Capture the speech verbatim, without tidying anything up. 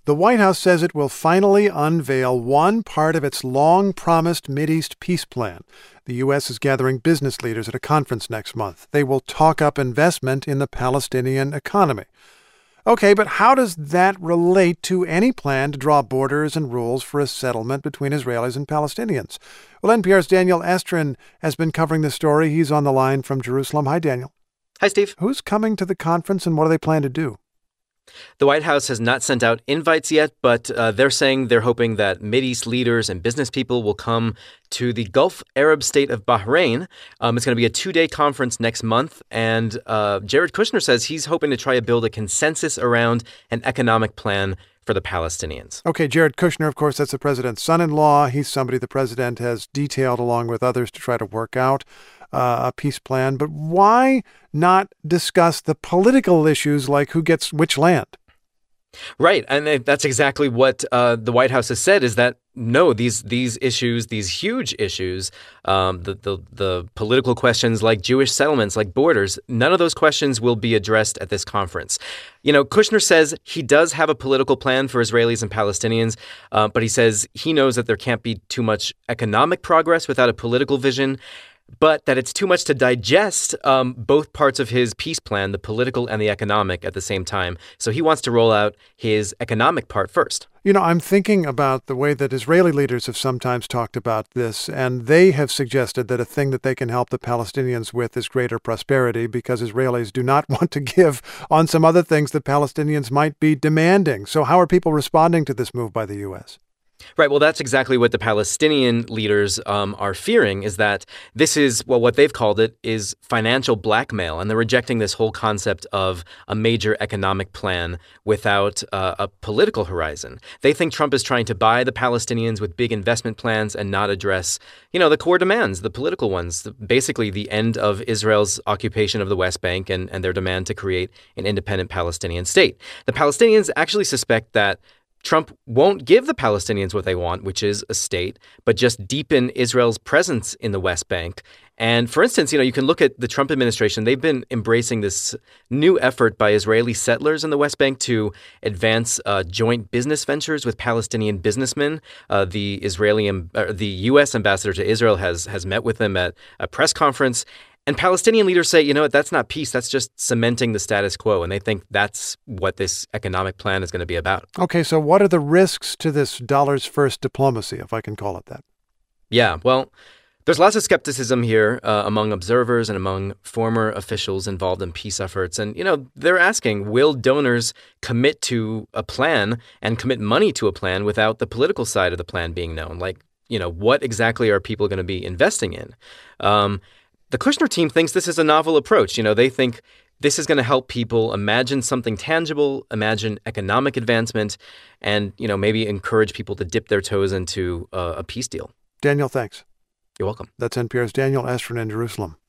The White House says it will finally unveil one part of its long-promised Mideast peace plan. The U S is gathering business leaders at a conference next month. They will talk up investment in the Palestinian economy. Okay, but how does that relate to any plan to draw borders and rules for a settlement between Israelis and Palestinians? Well, N P R's Daniel Estrin has been covering this story. He's on the line from Jerusalem. Hi, Daniel. Hi, Steve. Who's coming to the conference and what do they plan to do? The White House has not sent out invites yet, but uh, they're saying they're hoping that Mideast leaders and business people will come to the Gulf Arab state of Bahrain. Um, it's going to be a two-day conference next month, and uh, Jared Kushner says he's hoping to try to build a consensus around an economic plan for the Palestinians. Okay, Jared Kushner, of course, that's the president's son-in-law. He's somebody the president has detailed along with others to try to work out uh, a peace plan. But why not discuss the political issues like who gets which land? Right. And that's exactly what uh, the White House has said, is that, no, these these issues, these huge issues, um, the, the, the political questions like Jewish settlements, like borders, none of those questions will be addressed at this conference. You know, Kushner says he does have a political plan for Israelis and Palestinians, uh, but he says he knows that there can't be too much economic progress without a political vision, but that it's too much to digest um, both parts of his peace plan, the political and the economic, at the same time. So he wants to roll out his economic part first. You know, I'm thinking about the way that Israeli leaders have sometimes talked about this, and they have suggested that a thing that they can help the Palestinians with is greater prosperity because Israelis do not want to give on some other things that Palestinians might be demanding. So how are people responding to this move by the U S? Right. Well, that's exactly what the Palestinian leaders um, are fearing, is that this is, well, what they've called it is financial blackmail. And they're rejecting this whole concept of a major economic plan without uh, a political horizon. They think Trump is trying to buy the Palestinians with big investment plans and not address, you know, the core demands, the political ones, basically the end of Israel's occupation of the West Bank and, and their demand to create an independent Palestinian state. The Palestinians actually suspect that Trump won't give the Palestinians what they want, which is a state, but just deepen Israel's presence in the West Bank. And for instance, you know, you can look at the Trump administration. They've been embracing this new effort by Israeli settlers in the West Bank to advance uh, joint business ventures with Palestinian businessmen. Uh, the Israeli, uh, the U S ambassador to Israel has has met with them at a press conference. And Palestinian leaders say, you know what, that's not peace. That's just cementing the status quo. And they think that's what this economic plan is going to be about. Okay, so what are the risks to this dollars first diplomacy, if I can call it that? Yeah, well, there's lots of skepticism here uh, among observers and among former officials involved in peace efforts. And, you know, they're asking, will donors commit to a plan and commit money to a plan without the political side of the plan being known? Like, you know, what exactly are people going to be investing in? Um The Kushner team thinks this is a novel approach. You know, they think this is going to help people imagine something tangible, imagine economic advancement, and, you know, maybe encourage people to dip their toes into uh, a peace deal. Daniel, thanks. You're welcome. That's N P R's Daniel Estrin in Jerusalem.